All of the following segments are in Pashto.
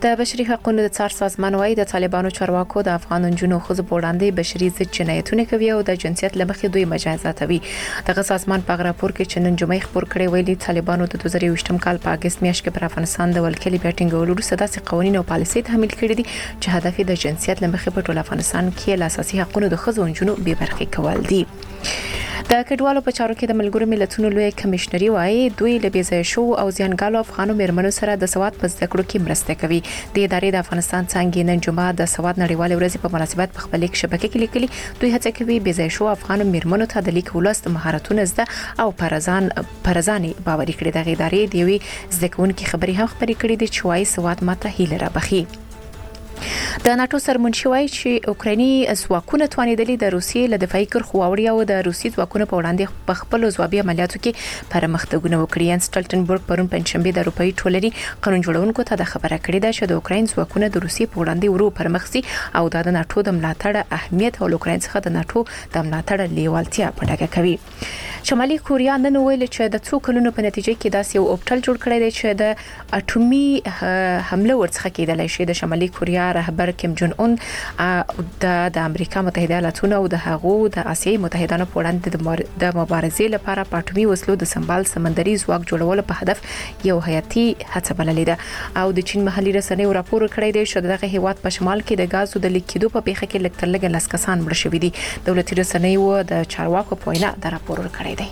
د بشري حقوقو د څار سازمان وايي د طالبانو چارواکو د افغان نجونو خزو په وړاندې بشري ضد جنایتونه کوي او د جنسیت لمخې دوی مجازاتوي. دغه سازمان په راپور کې چې نن جمعې خبر کړی ویلي طالبانو د 2023م کال په اگست میاشت کې پر افغانستان د ولکلي بیټینګولو وروسته داسې قوانين او پالیسي تحمیل کړي دي چې هدف د جنسیت لمخې په ټول افغانستان کې له اساسي حقوقو د خزو نجونو بې برخې کول دي. د کډوالو په چارو کې د ملګرو ملتونو لوی کمشنري وايي دوی له بېځایه شو او زیانګالو افغانو مېرمنو سره د سواد په زده کړو کې مرسته کوي. د ادارې د افغانستان څنګه نن جمعه د سواد نړیوال ورځ په مناسبت په خپل شبکې کې لیکلي دوی هڅه کوي بېځایه شو افغانو مېرمنو ته د لیک ولست مهارتونه زده او پرزان باوري کړي. د ادارې د وی زده کوونکي خبري هم خبري کړي دي چې وايي سواد ماته هیله را بخي. د ناتو سرمنشي وايي چې اوکرایني ځواکونه توانیدلي د روسیې له دفاعي کرښو واوړي او د روسي ځواکونو په وړاندې په خپل ځوابي عملیاتو کې پرمختګونه وکړي. ان سټلټنبرګ پرون پنځشنبه د اروپאי ټولنې قانون جوړونکو ته د خبره کړې ده چې د اوکراین ځواکونه د روسیې په وړاندې ورو پرمخسي او د ناتو د ملاتړ اهمیت او اوکراین څخه د ناتو د ملاتړ لیوالتیا په ډاګه کوي. شمالي کوریا نن ویل چې د څو کلونو په نتیجه کې داسې یو اوپټل جوړ کړی دی چې د اټومي حمله ورڅخه کېدلای شي. د شمالي کوریا رهبر کیم جون اون د امریکا متحده ایالاتونو او د هغو د آسیایي متحدانو په وړاندې د مبارزې لپاره په اټومي وسلو د سمبال سمندري ځواک جوړولو په هدف یو حیاتي هڅه بللې ده. او د چین محلي رسنیو راپور کړی دی چې دغه هیواد په شمال کې د غازو د لیکیدو په پیښه کې لږ تر لږه 10 کسان مړ شوي دي. دولتي رسنیو د چارواکو په وینا دا راپور کړی دی.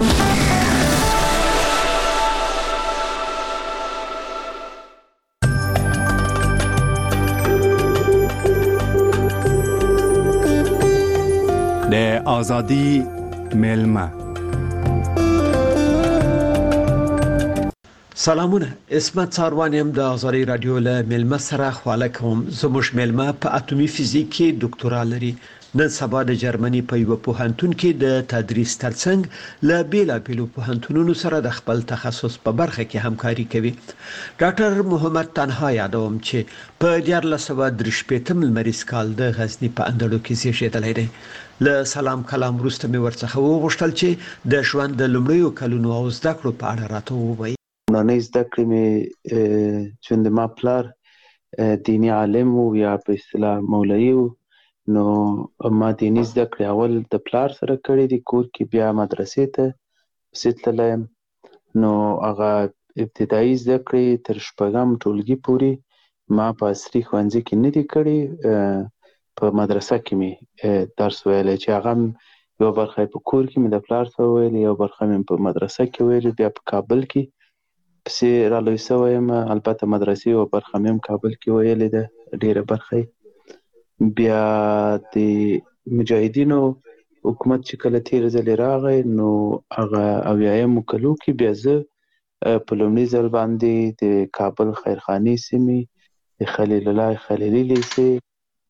د آزادی میلمه سلامونه، اسمت څاروانیم د آزادی رادیو له میلمه سره خواله کوم. زموږ میلمه په اټومي فزیک کې ډاکټورا لري. نن سبا د جرمني په یو پوهنتون کې د تدریس ترڅنګ له بیلابیلو پوهنتونونو سره د خپل تخصص په برخه کې همکاري کوي. ډاکټر محمد تنها یادوم چې په 1983 لمریز کال د غزنی په اندړو کې زیږیدلی دی. له سلام کلام وروسته مې ورڅخه وغوښتل چې د ژوند د لومړیو کلونو او زده کړو په اړه راته ووایي. نننۍ زده کړې مې چې د ما پلار دیني عالم و یا په اصطلاح مولوي و، نو ما دیني زده کړې اول د پلار سره کړې دي کور کې، بیا مدرسې ته پسې تللی یم. نو هغه ابتدایي زده کړې تر 6م ټولګي پورې ما په عصري ښوونځي کې نه دي کړې، په مدرسه کې مې درس ویلی چې هغه یو برخه په کور کې مې د پلار سره ویلې، یو برخه مې په مدرسه کې ویلې، بیا په کابل کې پسې رالوی سوی یم. البته مدرسې یو برخه مې هم کابل کې ویلې ده، ډېره برخه. بیا د مجاهدینو حکومت چې کله تیر ځلې راغی نو هغه 80مو کلو کې بیا زه په لومړي ځل باندې د کابل خیرخانې سیمې د خلیل الله خلیلي لیسې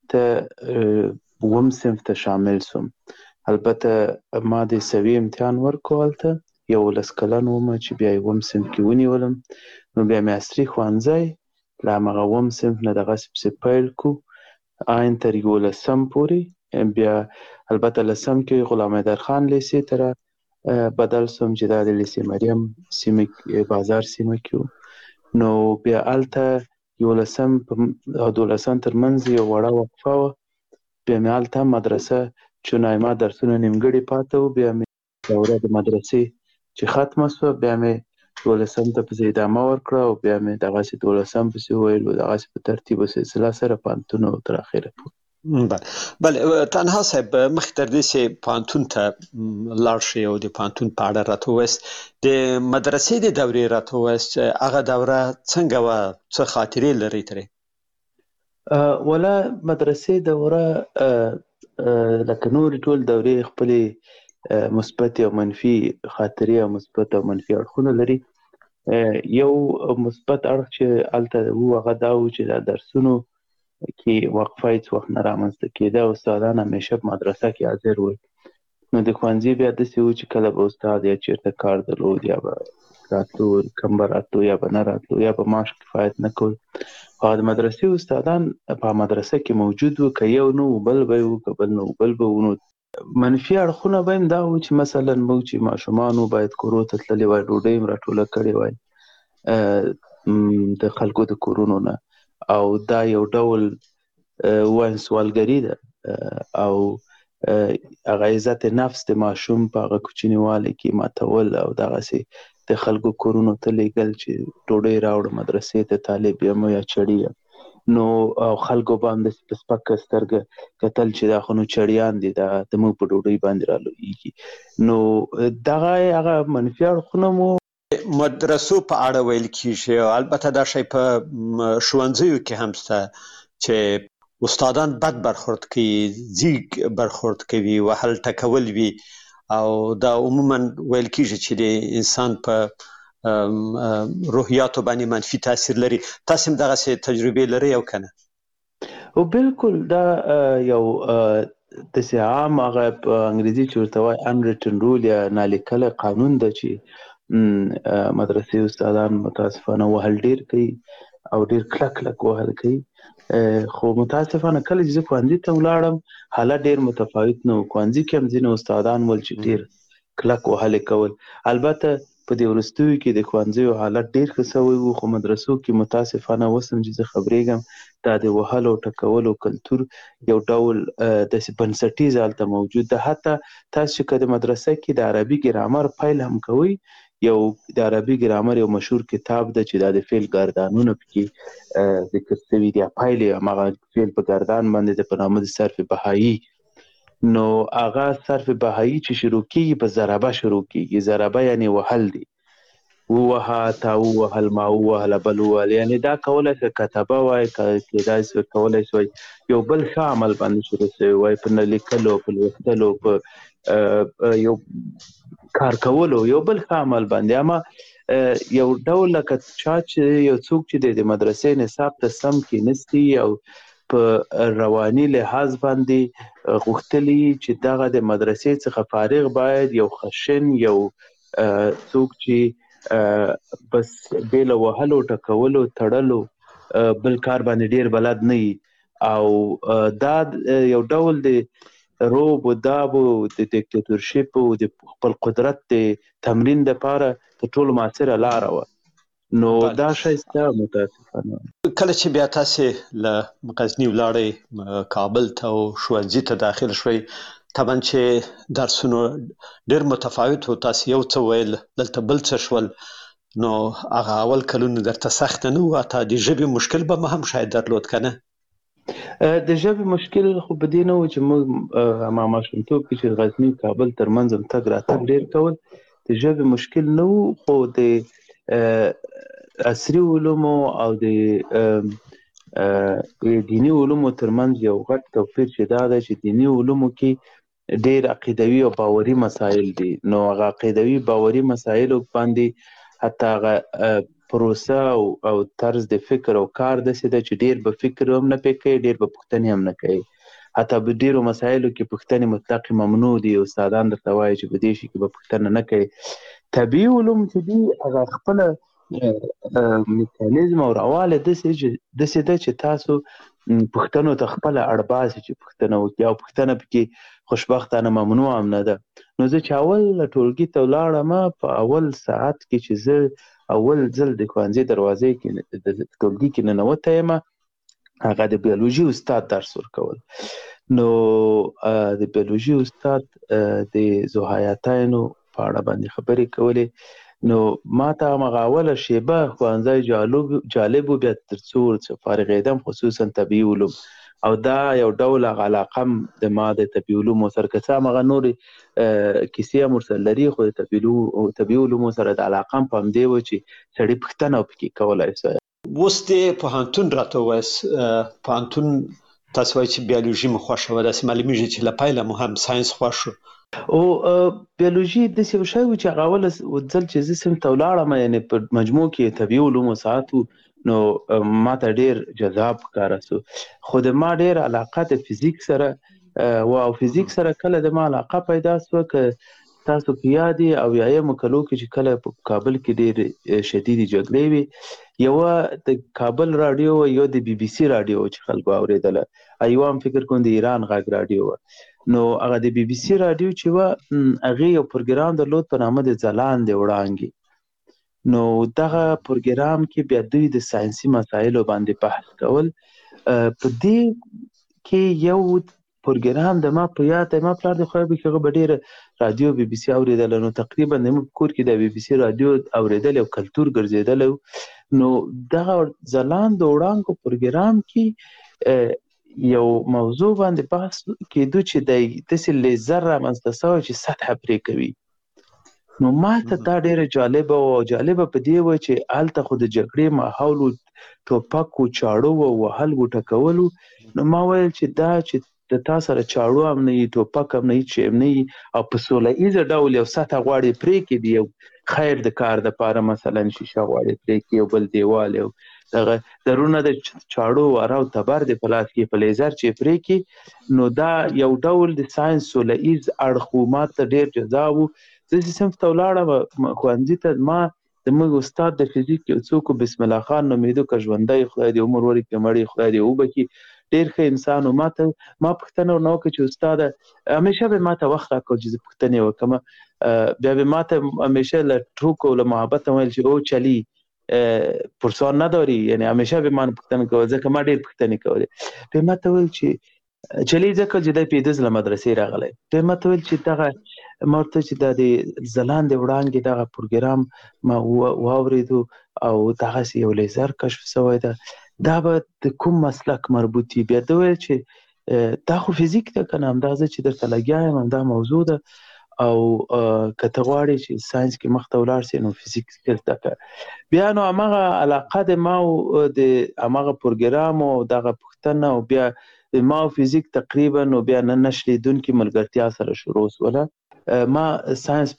ته 9م صنف ته شامل سوم. البته ما د سوي امتحان ورکو هلته 11 کلن وم چې بیا 9م صنف کې ونیولم. نو بیا مې عصري ښوونځی له همغه 9م صنف نه دغسې پسې پیل کو آین تر 11م پورې. بیا البته 10م کې غلام حیدرخان لیسې ته را بدل سوم چې دا د لیسې مریم سیمه بازار سیمه کې و. نو بیا هلته 11م او 12م تر منځ یو وړه وقفه وه. بیا مې هلته مدرسه چونای ما درسونه نیمګړي پاته و، بیا مې دوره د مدرسې چې ختمه سوه بیا مې 12م ته پسې ادامه ورکړه او بیا مې دغسې 12م پسې وویل، دغسې په ترتیب و سلسله سره پوهنتون او تر اخره پورې. بله تنها صاحب مخکې تر دې چې پوهنتون ته لاړ شئ او د پوهنتون په اړه راته ووایاست، د مدرسې د دورې راته ووایاست، هغه دوره څنګه وه، څه خاطرې لرئ ترې؟ ولا مدرسې دوره لکه نورې ټول دورې خپلې مثبت او منفي خاطرې او مثبت او منفي اړخونه لري. یو مثبت اړخ چې هلته و هغه دا و چې د درسونو کې وقفه هېڅ وخت نه رامنځته کېده. استادان همیشه په مدرسه کې حاضر ول. نو د ښوونځي بیا داسې و چې کله به استاد یا چېرته کار درلود یا به راتلو، کم به راتلو یا به نه راتلو یا به معاش کفایت نه کول. او د مدرسې استادان په مدرسه کې موجود و، که یو نه و بل به و، که بل نه و بل به و. نو منفي اړخونه به هم دا و چې مثلا موږ چې ماشومان وو باید کورو ته تللي وای، ډوډۍ هم راټوله کړې وای د خلکو د کورونو نه، او دا یو ډول وایم سوالګري ده او هغه عزت نفس د ماشوم په هغه کوچنیوالي کې ماتول او دغسې د خلکو کورونو ته لیږل چې ډوډۍ راوړه مدرسې ته طالب یم یا چړي یم نو او خلکو به هم داسې په سپکه سترګه کتل چې دا خو نو چړیان دي دا زموږ په ډوډۍ باندې رالویږي نو دغه هغه منفي اړخونه مو مدرسو په اړه ویل کیږي او البته دا شی په ښوونځیو کې هم شته چې استادان بد برخورد کوي ځیږ برخورد کوي وهل ټکول وي او دا عموما ویل کیږي چې د انسان په روحیاتو باندې منفي تاثیر لري تاسو هم دغسې تجربې لرئ او که نه او بالکل دا یو داسې عام هغه په انګریزي چې ورته وایي unwritten rule یا نالیکلی قانون ده چې مدرسې استادان متاسفانه وهل ډیر کوي او ډیر کلک وهل کوي خو متاسفانه کله چې زه ښوونځي ته ولاړم حالت ډیر متفاوت نه و ښوونځي کې هم ځینې استادان ول چې ډیر کلک وهلې کول البته په دې وروستیو کې د ښوونځیو حالت ډیر ښه سوی و خو مدرسو کې متاسفانه اوس هم چې زه خبرېږم دا د وهلو ټکولو کلتور یو ډول داسې بنسټیز هلته موجود ده حتی تاسو چې که د مدرسه کې د عربي ګرامر پیل هم کوئ یو د عربي ګرامر یو مشهور کتاب ده چې دا د فعل ګردانونه پکې ذکر شوي دي پیل یې هماغه فعل په ګردان باندې د په نامه د صرف بهایي نو هغه صرف بهایي چې شروع کېږي په ضربه شروع کېږي ضربه یعنې وهل دي ووهه تا ووهل ما ووهله بل ووهل یعنې دا کولی شي کتبه وای کېدای شي کولی شي یو بل ښه عمل باندې شروع شوی وای په نه لیکلو په لوستلو په یو کار کولو یو بل ښه عمل باندې اما یو ډول لکه چا چې یو څوک چې د مدرسې نصاب ته سم کېنستی او په رواني لحاظ باندې غوښتلي چې دغه د مدرسې څخه فارغ باید یو خشن یو څوک چې بس بې له وهلو ټکولو تړلو بل کار باندې ډیر بلد نه وي او دا یو ډول د روب و داب و د دیکتاتورشپ و د خپل قدرت د تمرین دپاره تر ټولو مؤثره لاره وه نو دا شی شته متاسفانه کله چې بیا تاسې له غزني ولاړئ کابل ته او ښوونځي ته داخل شوئ طبعا چې درسونه ډېر متفاوت و تاسې یو څه ویل دلته بل څه شول نو هغه اول کلونه درته سخته نه و حتی د ژبې مشکل به هم شاید درلود که نه د ژبې مشکل خو په دې نه و چې موږ ما ماشومتوب کې چې غزني کابل ترمنځ هم تګ راتګ ډېر کول د ژبې مشکل نه و خو د عصري علومو او د دیني علومو ترمنځ یو غټ توپیر چې دا ده چې دیني علومو کې ډېر عقیدوي او باوري مسایل دي نو هغه عقیدوي باوري مسایلو باندې حتی هغه پروسه او طرز د فکر او کار داسې ده چې ډېر به فکر هم نه پې کوي ډېر به پوښتنې هم نه کوي حتی په ډېرو مسایلو کې پوښتنې مطلق ممنوع دي استادان درته وایي چې په دې شي کې به پوښتنه نه کوي طبیعي علوم چې دي هغه خپله میکانیزم او رواله داسې ده چې تاسو پوښتنو ته خپله اړ باسي چې پوښتنه وکړي او پوښتنه پکې خوشبختانه ممنوع هم نه ده نو زه چې اول ټولګي ته ولاړم په اول ساعت کې چې زه اول ځل د ښوونځي دروازې کې د ټولګي کې ننوتی یم هغه د بیولوژي استاد درس ورکول نو د بیولوژي استاد د ذوحیاتینو په اړه باندې خبرې کولې نو ما ته هماغه اوله شیبه ښوونځی جالب و بیا تر څو فارغېدم خصوصا طبیعي علوم او دا یو ډول هغه علاقه هم د ما د طبیعي علومو سره که څه هماغه نورې کیسې هم ورسره لري خو د طبیعي علومو سره د علاقه هم په همدې و چې سړي پوښتنه پکې کولی شي اوس د پوهنتون راته ووایاست پوهنتون تاسو وایي چې بیولوژي مو خوښه وه داسې معلومیږي چې له پیله مو هم ساینس خوښ و او بیولوژي داسې یو شی و چې هغه اوله ځل چې زه صنف ته ولاړم یعنې په مجموع کې طبیعي علومو ساعت و نو ما ته ډېر جذاب ښکاره سو خو د ما ډېر علاقه د فزیک سره او فزیک سره کله د ما علاقه پیدا سوه که تاسو په یاد یې اویایمو کلو کې چې کله په کابل کې ډېرې شدیدې جګړې وې یوه د کابل راډیو و یو د بي بي سي راډیو چې خلکو اورېدله یوه هم فکر کوم د ایران غږ راډیو وه نو هغه د بي بي سي راډیو چې وه هغې یو پروګرام درلود په نامه د ځلاندې وړانګې نو دغه پروګرام کې بیا دوی د ساينسي مسایلو باندې بحث کول. په دې کې یو پروګرام د ما په یاد دی، ما پلار د خو به هغه ډېره رادیو بي بي سي اورېدل، نو تقریبا د کور کې د بي بي سي رادیو اورېدل او کلتور ګرځېدل. نو دغه ځلاند وړانګو پروګرام کې یو موضوع باندې بحث کېدو چې د داسې لیزر رامنځته شوی چې سطحه پرې کوي. نو ما ته دا ډېره جالبه په دې وه چې هلته خو د جګړې ماحول و، ټوپک و، چاړو و، وهل ګوټه کول. نو ما ویل چې دا چې د تا سره چاړو هم نه وي، ټوپک هم نه وي، چې هم نه وي، او په سوله ایزه ډول یو سطحه غواړې پرې کړي، یو خیر د کار دپاره مثلا شیشه غواړې پرې کړي، یو بل دیوال، یو دغه درونه د چاړو واره او تبر د په لاس کې په لیزر چې پرې کړي. نو دا یو ډول د ساینس سوله ایز اړخ و، ما ته ډېر جذاب و. زه چې صنف ته ولاړم ښوونځي ته، ما زموږ استاد د فزیک یو څوک بسم الله خان نومېده، که ژوندی خدای دې عمر ورکړي، مړی خدای دې وبخي، ډېر ښه انسان و. ما پوښتنه ورنه وکړه چې استاده همیشه به ما ته وخت راکړو چې زه پوښتنې وکړم. بیا به ما ته همیشه له ټوکو له محبت ویل چې او چلی پرسان نداری، یعنی همیشه به من پوښتنه کول، ځکه ما ډېر پوښتنې کولې. به ما ته ویل چې چلی ځکه چې دی 15 له مدرسې راغلی. به ما ته ویل چې دغه ما ورته چې دا د ځلاندې وړانګې دغه پروګرام ما واورېدو او دغسې یو لیزر کشف شوی ده، دا به د کوم مسلک مربوط وي؟ بیا ده ویل چې دا خو فزیک ده که نه، همدا زه چې درته لګیا یم همدا موضوع ده، او که ته غواړې چې ساینس کې مخته ولاړ سې نو فزیک زده کړه. بیا نو هماغه علاقه د ما او د هماغه پروګرام او دغه پوښتنه او بیا د ما او فزیک تقریبا نو بیا نه شلېدونکې ملګرتیا سره شروع شوله. ما ساینس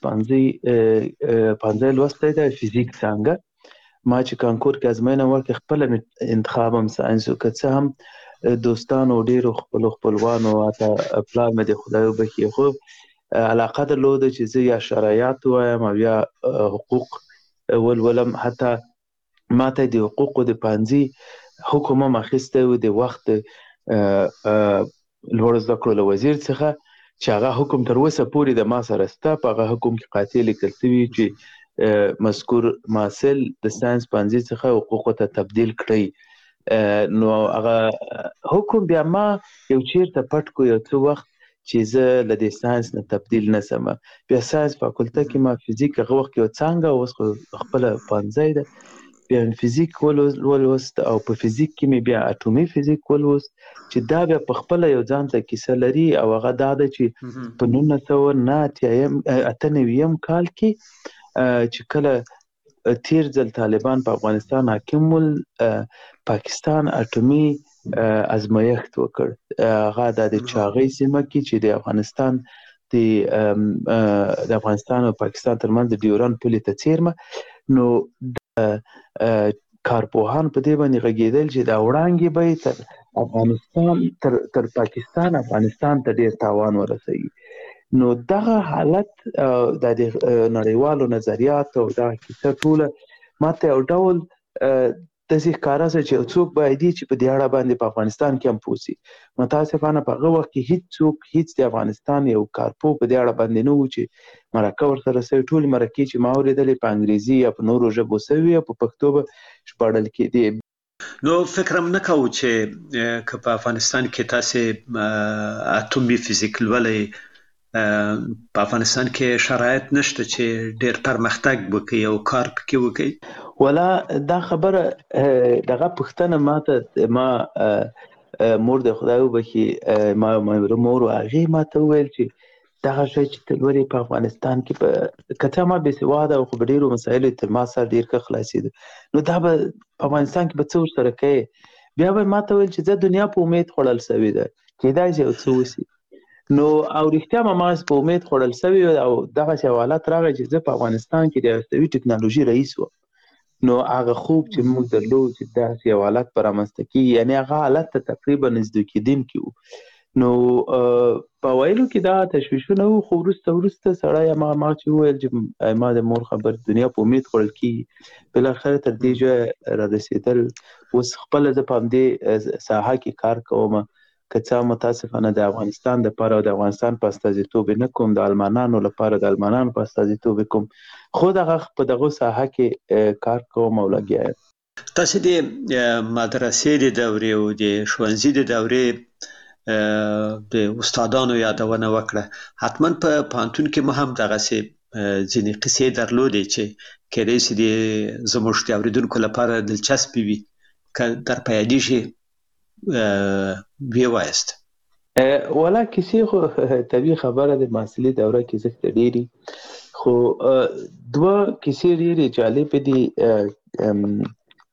پنځه لوستی دی، فزیک څانګه. ما چې کانکور کې ازموینه ورکړې خپله مې انتخاب هم ساینس و، که څه هم دوستانو ډېرو خپلو خپلوانو حتی پلار مې د خدای وبخي خو علاقه درلوده چې زه یا شرایط وایم او یا حقوق ولولم. حتی ما ته د حقوقو د پوهنځي حکم هم اخیستی و د وخت لوړو زده کړو له وزیر څخه، چې هغه حکم تر اوسه پورې د ما سره شته. په هغه حکم کې قاطع لیکل شوي چې مذکور محصل د ساینس پوهنځي څخه حقوقو ته تبدیل کړئ. نو هغه حکم بیا ما یو چیرته پټ کو یو څه وخت چې زه له دې ساینس نه تبدیل نه سم. بیا ساینس فاکولته کې ما فزیک هغه وخت یو څانګه، اوس خو خپله پوهنځی ده، بیا فزیک ولوست او په فزیک کې مې بیا اټومي فزیک ولوست، چې دا بیا په خپله یو ځان ته کیسه لري. او هغه دا ده چې په 1998 کال کې چې کله تیر ځل طالبان په افغانستان حاکم ول، پاکستان اټومي ازمایښت وکړ. هغه د چاغۍ سیمه کې چې د افغانستان د افغانستان او پاکستان ترمنځ د ډیورند پولې ته څیرمه. نو کارپوهان په دې باندې غږېدل چې دا وړانګې به تر افغانستان تر پاکستان افغانستان ته ډېر تاوان ورسوي. نو دغه حالت د نړیوالو نظریاتو او دغه کیسه ټوله ما ته یو ډول داسې ښکاره شوه چې یو څوک باید وي چې په دې اړه باندې په افغانستان کې هم پوه شي. متاسفانه په هغه وخت کې هیڅ د افغانستان یو کارپوه په دې اړه باندې نه و چې مرکه ورسره شوې. ټولې مرکې چې ما اورېدلې په انګریزي یا په نورو ژبو شوې او په پښتو به ژباړل کېدې. نو فکر هم نه کوو چې که په افغانستان کې تاسې اټومي فزیک لولئ، په افغانستان کې شرایط نشته چې ډېر پرمختګ وکړي او کار پکې وکړي؟ ولا دا خبره دغه پوښتنه ما مور د خدای وبخي ما مور هغې ما ته وویل چې دغه شی چې ته لولې په افغانستان کې که څه ما بېسواده او خو په ډېرو مسایلو تر ما سره ډېر ښه خلاصېده، نو دا به په افغانستان کې به څه ورسره کوې؟ بیا به ما ته ویل چې زه دنیا په امید خوړل شوې ده، کېدای شي یو څه وشي. نو او رښتیا ما په امید خوړل شوې او دغسې یو حالت راغی چې زه په افغانستان کې د هستوي ټکنالوژي رئیس وم. نو هغه خوب چې موږ درلود چې داسې یو حالت به رامنځته کېږي، یعنې هغه حالت ته تقریبا نږدې کېدونکي وو. نو په ویلو کې دا تشویشونه وو، خو وروسته سړی ما چې وویل چې ما د مور خبر دنیا په امید خوړل کېږي، بالاخره تر دې ځایه رارسېدل. اوس خپله زه په همدې ساحه کې کار کوم که څه متاسفانه د افغانستان دپاره او د افغانستان په استازیتوب نه کوم، د المانانو لپاره د المانانو په استازیتوب کوم، خو په دغه ساحه کې کار کوم او لګیا یم. تاسو د مدرسې د دورې او د ښوونځي د دورې د استادانو یادونه وکړه. حتما په پوهنتون کې مو هم دغسې ځینې قصې درلودې چې کېدای شي د زموږ د اورېدونکو لپاره دلچسپې وي، که در په یادېږي ویې وایاست. والا کیسې خو طبیعي خبره د محصلي دوره کې زښته ډېري، خو دوه کیسې ډېرې جالبې دي.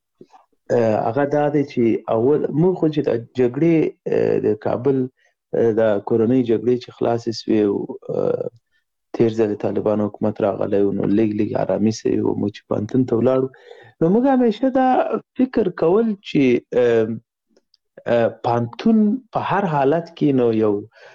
هغه دا دی چې اول موږ خو چې د جګړې د کابل د کورنۍ جګړې چې خلاصې سوې او تېر ځل د طالبانو حکومت راغلی و، نو لږ ارامي سوې وه، موږ چې پوهنتون ته ولاړو نو موږ همیشه دا فکر کول چې پوهنتون په هر حالت کې نو یو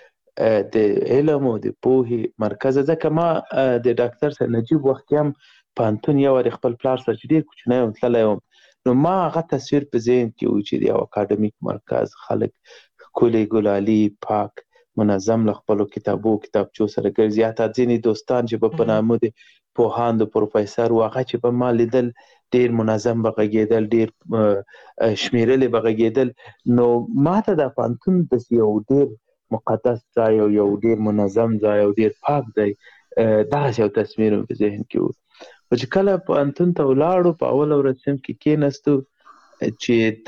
د علم او د پوهې مرکز. ځکه ما د ډاکټر سید نجیب وخت کې هم پوهنتون یو وارې خپل پلار سره چې ډېر کوچنی وم تللی وم، نو ما هغه تصویر په ذهن کې و چې د یو اکاډمیک مرکز، خلک ښکلي ګلالي پاک منظم له خپلو کتابچو سره ګرځي. حتی ځینې دوستان چې به په نامه د پوهاند و پروفیسر و، هغه چې به ما لیدل ډېر منظم به غږېدل، ډېر شمېرلې به غږېدل. نو ما ته دا پوهنتون داسې یو ډېر مقدس ځای او یو ډېر منظم ځای او ډېر پاک ځای، دغسې یو تصویر مې په ذهن کې و. خو چې کله پوهنتون ته ولاړو، په اوله ورځ صنف کې کېناستو چې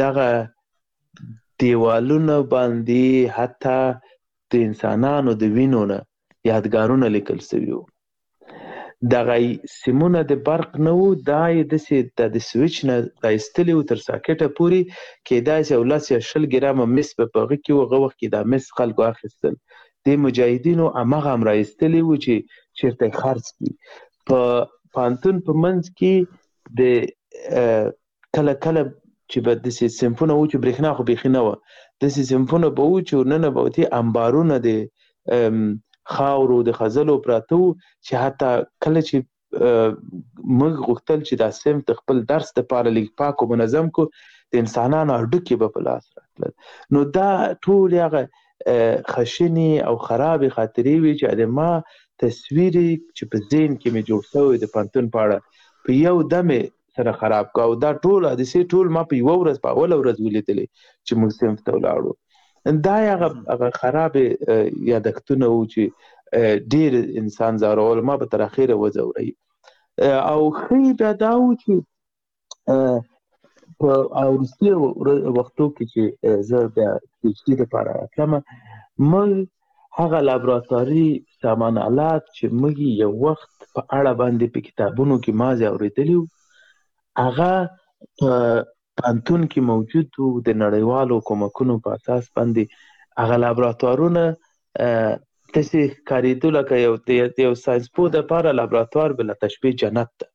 دغه دیوالونه باندې حتی د انسانانو د وینو نه یادګارونه لیکل سوي وو. دغه سیمونه د برق نه وو، دا یې داسې د سویچ نه رایستلي وو تر ساکټه پورې، کېدای شي 10 یا 20 ګرامه مس به په هغه کې وو. هغه وخت کې دا مس خلکو اخیستل، د مجاهدینو هماغه هم رایستلي وو چې چېرته یې خرڅ کړي. په پوهنتون په منځ کې د کله کله چې به داسې صنفونه وو چې برېښنا خو بیخي نه وه، داسې صنفونه به وو چې ورننه به وتې انبارونه د خاورو د خځلو پراته وو، چې حتی کله چې موږ غوښتل چې دا صنف د خپل درس دپاره لږ پاک او منظم کو، د انسانانو هډوکي به په لاس راتلل. نو دا ټول هغه خشنې او خرابې خاطرې وي چې د ما تصویر چې په ذهن کې مې جوړ شوی د پوهنتون په اړه په یو دم سره خراب کړ. او دا ټول حادثې ټول ما په یوه ورځ، په اوله ورځ ولیدلې چې موږ صنف ته ولاړو. دا هغه خرابې یادښتونه وو چې ډېر انسان ځورول، ما به تر اخره وځوروي. او ښه بیا دا وو چې په وروستي وختو کې چې زه بیا پي ایچ ډي دپاره راتلم، موږ هغه لابراتواري سامان آلات چې موږ یو وخت په اړه باندې په کتابونو کې مازې اورېدلي وو، هغه په پوهنتون کې موجود وو. د نړیوالو کومکونو په اساس باندې هغه لابراتوارونه داسې ښکارېدو لکه د یو ساینسپوه دپاره لابراتوار بله تشبیه جنت ده.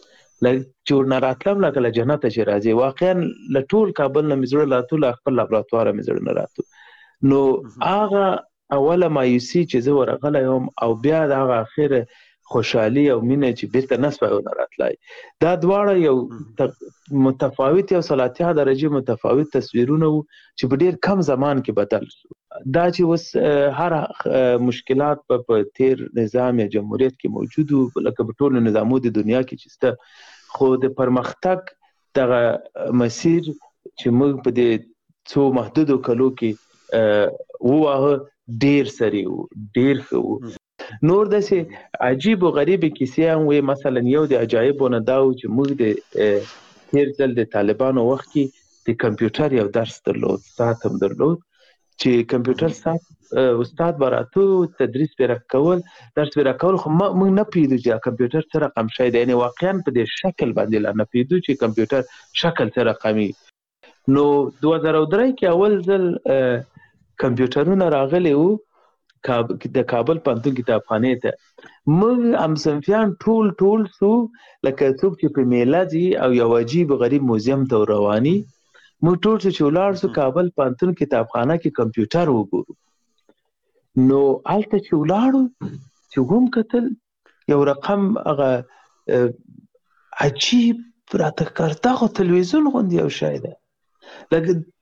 چې ورنه راتلم لکه له جنته چې راځې. واقعا له ټول کابل نه مې زړه راتلو، له خپل لابراتواره مې زړه نه راتلو. نو هغه اوله مایوسي چې زه ورغلی وم، او بیا د هغه اخره خوشحالي او مینه چې بیرته نه سوی ونه راتلی، دا دواړه یو متفاوت، یو 30 درجې متفاوت تصویرونه وو چې په ډېر کم زمان کې بدل شو. دا چې اوس هر مشکلات په تیر نظام یا جمهوریت کې موجود وو، لکه په ټولو نظامو د دنیا کې چې شته، خو د پرمختګ دغه مسیر چې موږ په دې څو محدودو کلو کې وواهه ډېر سریع وو، ډېر ښه وو. نور داسې عجیب و غریبې کیسې هم وې. مثلا یو د عجایبو نه دا و چې موږ د تېر ځل د طالبانو وخت کې د کمپیوټر یو درس درلود، ساعت هم درلود، چې کمپیوټر ساعت استاد به راته تدریس به راکول، درس به راکول، خو موږ نه پوهېدو چې کمپیوټر څه رقم شی دی. یعنې واقعا په دې شکل باندې لا نه پوهېدو چې کمپیوټر شکل څه رقمي. نو 2003 کې اول ځل کمپیوټرونه راغلي وو د کابل پوهنتون کتابخانې ته. موږ همصنفیان ټول سو لکه څوک چې په میله ځي او یو عجیب غریب موزیم ته رواني. موږ ټول چې ولاړ سو کابل پوهنتون کتابخانه کې کمپیوټر وګورو. نو هلته چې ولاړو چې هم کتل یو رقم هغه عجیب راته ښکارېده، خو تلویزیون غوندې یو شی دی، لکه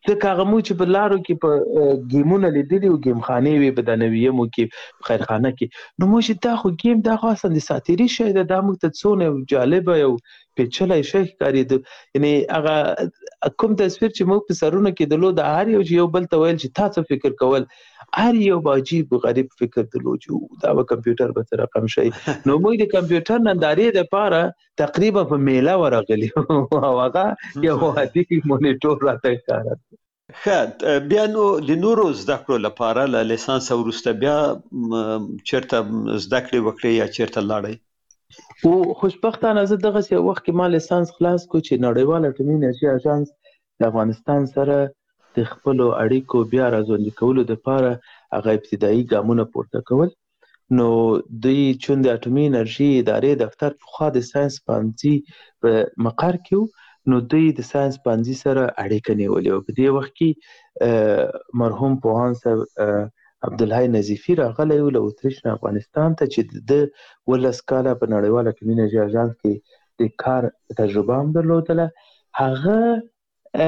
ځکه هغه مو چې په لارو کې په ګیمونه لیدلي او ګیم خانې وي په دنویمو کې خیرخانه کې نو موږ دا خو ګیم دا خو اصلا د ساتیري شی ده دا موږ ته څونه جالبه یو پیچلی شی ښکارېده یعنې هغه کوم تصویر چې موږ په سرونو کې درلود هر یو چې یو بل ته ویل چې تا څه فکر کول هر یو به عجیب غریب فکر درلود چې دا به کمپیوټر به څه رقم شي نو موږ د کمپیوټر نندارې دپاره تقریبا په میله ورغلي او هغه یو عادي مونیټور راته ښکاره ښه بیا نو د نورو زده کړو لپاره له لیسانس وروسته بیا چېرته زده کړې وکړې یا چېرته لاړئ؟ او خوشبختانه زه دغسې یو وخت کې ما لیسانس خلاص کړو چې نړیوال اټومي انرژي اژانس د افغانستان سره د خپلو اړیکو بیا راژوندي کولو دپاره هغه ابتدایي ګامونه پورته کول نو دوی چون د اټومي انرژي ادارې دفتر پخوا د ساینس پوهنځي په مقر کې نو دوی د ساینس پوهنځي سره اړیکه نیولې وه په دې وخت کې مرحوم پوهان صاحب عبدالحی نظیفي راغلی و له اتریش نه افغانستان ته چې د 12 کاله په نړیوال اټومي انرژي اژانس کې د کار تجربه هم درلودله هغه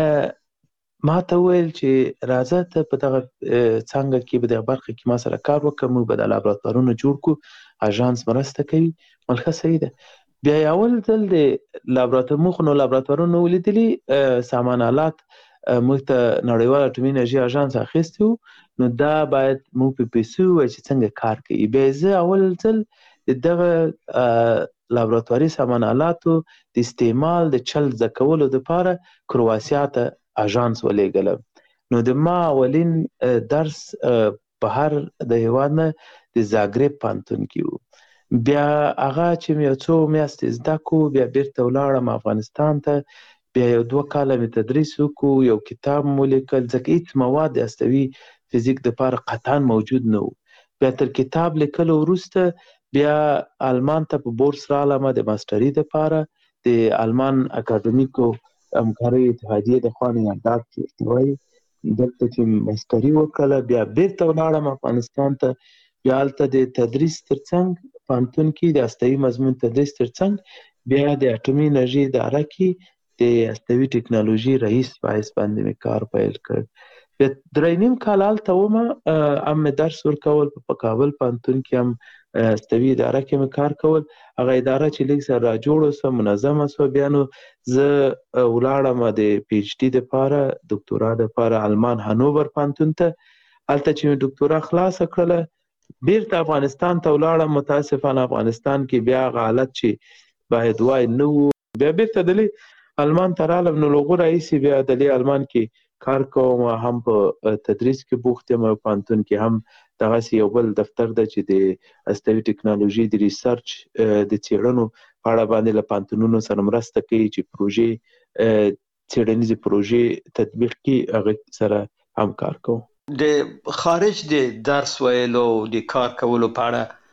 ما ته وویل چې راځه ته په دغه څانګه کې په دغه برخه کې ما سره کار وکړه موږ به دا لابراتوارونه جوړ کړو اژانس مرسته کوي ملکه صحیح ده بیا اول ځل د لابراتوار موږ نو لابراتوارونه ولیدلي سامان آلات موږ ته نړیوال اټومي انرژي اژانس اخیستی وو نو دا باید موږ په پیسو ووایو چې څنګه کار کوي بیا زه اول ځل د دغه لابراتواري سامان آلاتو د استعمال د چل زده کولو دپاره کرواسیا ته اژانس ولېږلم نو د ما اولین درس بهر د هېواد نه د زاګرب پوهنتون کې و بیا هغه چې مې یو څو میاشتې زده کړو بیا بیرته ولاړم افغانستان ته بیا یو 2 کاله مې تدریس وکړو یو کتاب مو لیکل ځکه هېڅ مواد د هستوي فزیک دپاره قطعا موجود نه و بیا تر کتاب لیکلو وروسته بیا آلمان ته په بورس رالم د ماسټري دپاره د آلمان اکاډمیکو همکارۍ اتحادیې د خوا نه یاداښت چې وایي دلته چې ماسټري وکړله بیا بیرته ولاړم افغانستان ته بیا هلته د تدریس ترڅنګ پوهنتون کې د هستوي مضمون تدریس ترڅنګ بیا د اټومي انرژي اداره کې د هستوي ټکنالوژي رئیس په حیث باندې مې کار پیل کړ بیا 3.5 کال هلته ومه هم مې درس ورکول په کابل پوهنتون کې هم هستوي اداره کې مې کار کول هغه اداره چې لږ سره راجوړه سوه منظمه سوه بیا نو زه ولاړم د پی ایچ ډي دپاره دکتورا دپاره آلمان هانوور پوهنتون ته هلته چې مې دکتورا خلاصه کړله بیرته افغانستان ته ولاړم متاسفانه افغانستان کې بیا هغه حالت چې باید وای نه و بیا بیرته دلې آلمان ته رالم نو له هغو راهیسې بیا دلې آلمان کې کار کوم هم په تدریس کې بوخت یم او پوهنتون کې هم دغسې یو بل دفتر ده چې د هستوي ټکنالوژي د ریسرچ د څېړنو په اړه باندې له پوهنتونونو سره مرسته کوي چې پروژې څېړنیزې پروژې تطبیق کړي هغه سره هم کار کوم د خارج د درس ویلو د کار کولو په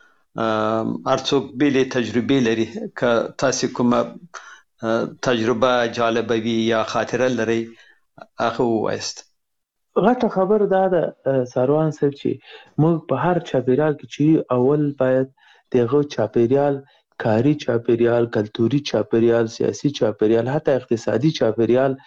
اړه هر څوک بېلې تجربې لري که تاسې کومه تجربه جالبه وي یا خاطره لرئ هغه ووایاست غټه خبر دا ده ساروان صاحب چې موږ په هر چاپیریال کې چې اول باید د هغه چاپیریال کاري چاپیریال کلتوري چاپیریال سیاسي چاپیریال حتی اقتصادي چاپیریال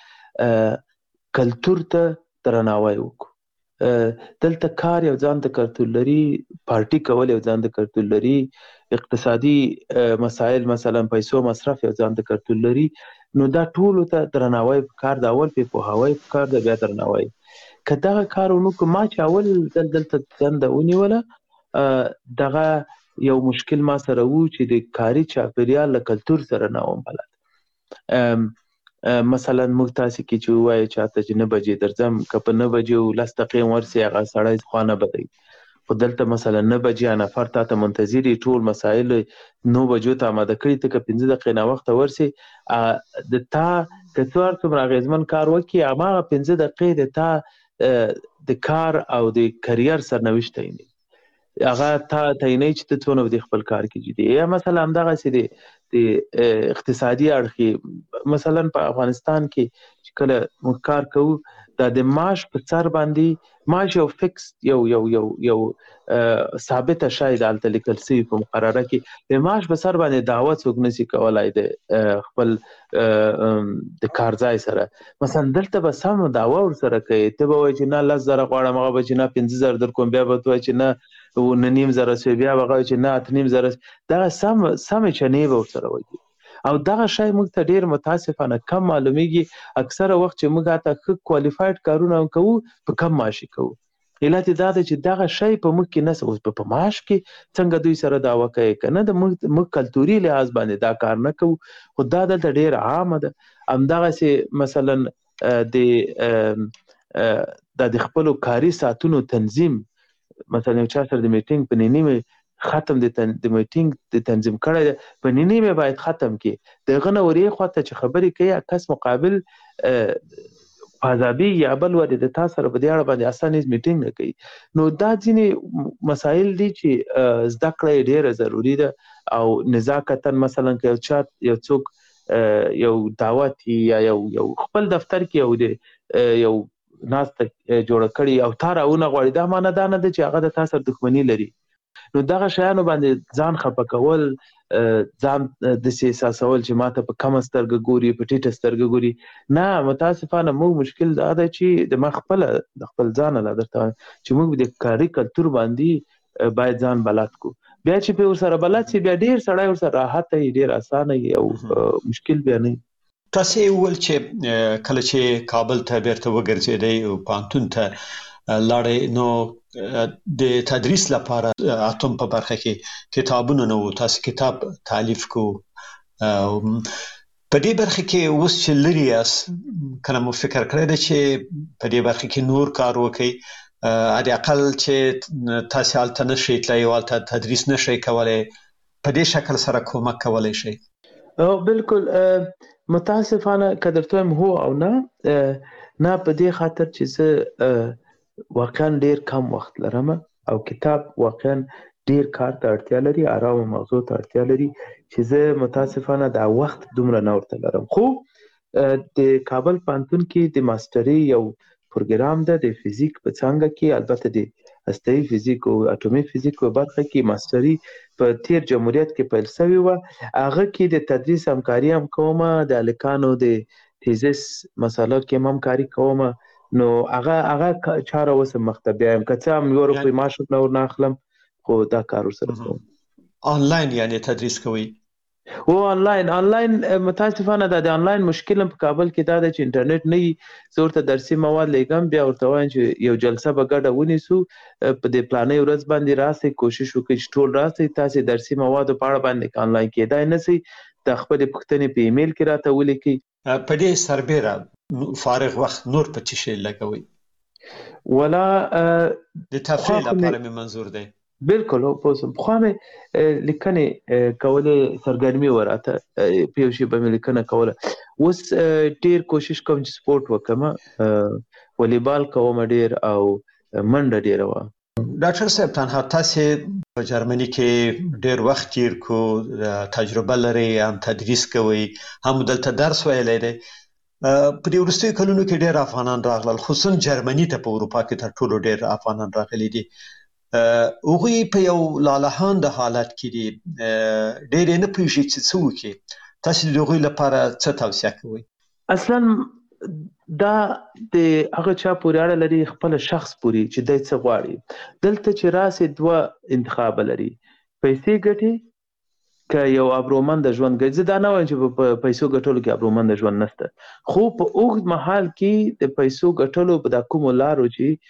کلتور ته درناوی وکړو دلته کار یو ځان ته کلتور لري پارټي کول یو ځان ته کلتور لري اقتصادي مسایل مثلا پیسو مصرف یو ځان ته کلتور لري نو دا ټولو ته درناوی پکار ده اول پې پوهاوی پکار ده بیا درناوی که دغه کار ونه کړو ما چې اول ځل دلته دنده ونیوله دغه یو مشکل ما سره و چې د کاري چاپیریال له کلتور سره نه وم بلد مثلا موږ تاسې کې چې ووایو چاته چې 9 بجې درځم که په 9 بجې 10 دقیقې ورسې هغه سړی خوا نه بدوي خو دلته مثلا 9 بجې نفر تا ته منتظر ټول مسایل 9 بجو ته آماده کړي ته که 15 دقیقې ناوخته ورسې د تا که څو هر څومره اغېزمن کار وکړي هماغه 15 دقیقې د تا د کار او د کریر سرنوشت تعینوي هغه تا تعینوي چې ته څونه په خپل کار کې جدي یا مثلا همدغسې د اقتصادي اړخ مثلا په افغانستان کې چې کله موږ کار کوو دا د معاش په سر باندې معاش یو فکس یو ثابت شای د الته لیکل شوی په مقرره کې د معاش په سر باندې دعوه څوک نشي کولای د خپل د کارځای سره مثلا دلته به سم دعوه ور سره کوي ته به وایي چې نه 10,000 غواړم هغه به چې نه 15,000 در کوم بیا به وایي چې نه 9,500 بیا به وایي چې نه 8,500 دا سم چنې به ور سره وایي او دغه شی موږ ته ډیر متاسفانه کم معلومیږي اکثره وخت چې موږ ته ښه کوالیفاید کارونه کوو په کم معاش کوو علت دا ده چې دغه شی په موږ کې نه اوس په معاش کې څنګه دوی سره دعوه کوي کنه د موږ کلتوري لحاظ باندې دا کار نه کوو خو دا دلته ډیر عامه ده همدغه سي مثلا د خپل کاري ساعتونو تنظیم مثلا یو چا سره د میټینګ په نیمه ختم د میټینګ د تنظیم کړی په نیمه باید ختم کی دغه نوري خواته چې خبرې کوي کس مقابل فاضابي یا بل ور د تاسو سره په دې اړه باندې اسانه میټینګ نه کوي نو دا ځینې مسایل دي چې زده کړه ډیره ضروری ده او نزاکتاً مثلا که یو څوک یو دعوت یا یو خپل دفتر کې یو ناس ته جوړ کړي او تاراونه غوړي دا معنی دا نه ده چې هغه د تاسو سره دښمنی لري نو دغه شیانو باندې ځان خپه کول ځان د احساسول چې ماته په کم سترګه ګوري په ټیټه سترګه ګوري نه متاسفانه موږ مشکل دا ده چې د خپل ځان له درته چې موږ د کاري کلتور باندې باید ځان بلد کو بیا چې په سره بلد سي بیا ډیر سړی ور سره راحت ډیر اسانه او مشکل بیا نه تاسو ول چې کله چې کابل ته بیرته وګرځیدئ او پانتون ته لاړې نو د تدریس لپاره اتم په برخه کې کتابونه نو تاسو کتاب تالیف کو په دې برخه کې اوس چې لري اس کله مو فکر کړی دی چې په دې برخه کې نور کار وکړي علي اقل چې تاسو الته نشئ تلای او الته تدریس نشئ کولای په دې شکل سره کومک کولای شي بالکل متاسفانه قدرتوم هو او نه په دې خاطر چې زه واقعا ډیر کم وخت لرم او کتاب واقعا ډیر کار ته اړتیا لري آرام موضوع ته اړتیا لري چې زه متاسفانه دا وخت دومره نه ورته لرم خو د کابل پانتون کې د ماستري یو پروګرام ده د فزیک په څنګه کې البته د هسته‌ایي فزیک او اټومي فزیک په برخه کې ماستري په تیر جمهوریت کې پیل شوی و هغه کې د تدریس همکاري هم کومه د الکانو د تیزس مسله کې هم کاری کومه نو هغه چاره وسه مختبه هم کته هم یو روپی معاش نور نه اخلم خو دا کار سره کوم آنلاین یعنی تدریس کوي او آنلاین متاسفانه د آنلاین مشکل په کابل کې دا چې انټرنیټ نه زورته درسي مواد لګم بیا ورته وایم چې یو جلسه به ګډه ونیسو په دې پلانې ورځ باندې راسي کوشش وکړئ چې ټول راسي تاسو درسي مواد په اړه باندې آنلاین کېدای نه سي د خپل پښتنې په ایمیل کې راته ولیکي په دې سربېره فارغ وخت نور په څه شي لګوي ولا د تفریح لپاره مې منظور دی بالکل په خو مې لیکنه کوله سرګرمي وراته په شی به لیکنه کوله اوس ډیر کوشش کوم چې سپورت وکم والیبال کوم ډیر او منډه ډیر و ډاکټر صاحب تنها تاسو په جرمني کې ډیر وخت تیر کو تجربه لري هم تدریس کوي هم دلته درس ویلی دی په دې وروستیو کلونو کې ډیر افغانان راغلل خصوصا جرمني ته په اروپا کې تر ټولو ډیر افغانان راغلي دي هغوی په یو لالهانده حالت کې دي ډیر نه پوهیږي چې څه وکړي تاسو د هغوی لپاره څه توصیه کوئ اصلا دا د هغه چا پورې اړه لري خپل شخص پورې چې دای څه غواړي دلته چې راسي دوه انتخاب لري پیسې ګټي که یو ابرومند ژوند ګرځي دا نه وایم چې په پیسو ګټلو کې ابرومند ژوند نشته خو په اوږد مهال کې د پیسو ګټلو په د کوم لارو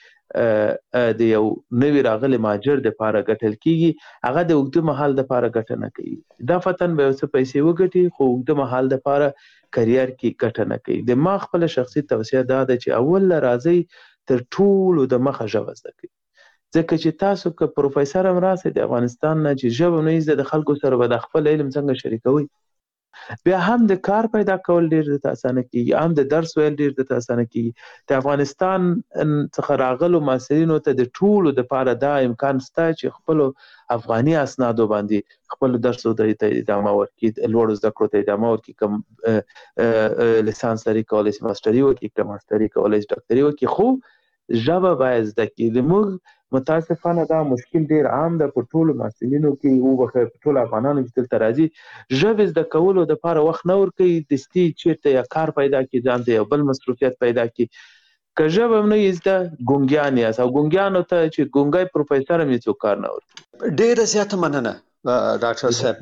چې د یو نوی راغلي ماجر د لپاره ګټل کیږي هغه د اوږد مهال د لپاره ګټه نه کوي دا فتن به څه پیسې وګټي خو اوږد مهال د لپاره کرییر کې ګټه نه کوي د ما خپل شخصي توصیه دا ده چې اول راځي تر ټولو د مخه ژبه زده کړئ ځکه چې تاسو که پروفیسور هم راسئ د افغانستان نه چې ژبه نه زده د خلکو سره به د خپل علم څنګه شریکوي بیا هم د کار پیدا کول ډیر د اسانه کیږي، هم د درس ویل ډیر د اسانه کیږي. د افغانستان څخه راغلو محصلینو ته د ټولو د پاره دا امکان شته چې خپل افغاني اسنادو باندې خپل درسو ته ادامه ورکړي، لوړ زده کړو ته ادامه ورکړي، کوم لیسانس لري کولای شي ماستري وکړي، کوم ماستري کولای شي ډاکټري وکړي، خو ژبه باید زده کړي. زموږ متاسفانه دا مشکل ډیر عام ده په ټولو محصلینو کې، او په ټولو افغانانو چې دلته راځي ژبه زده کولو د لپاره وخت نه ورکوي، دستي چیرته یا کار پیدا کړي، ځان ته یو بل مصروفیت پیدا کړي. که ژبه نه یې زده ګونګیان یاست، او ګونګیانو ته چې ګونګی پروفیسر هم هېڅوک کار نه ورکوي. ډیره زیاته مننه ډاکټر صاحب.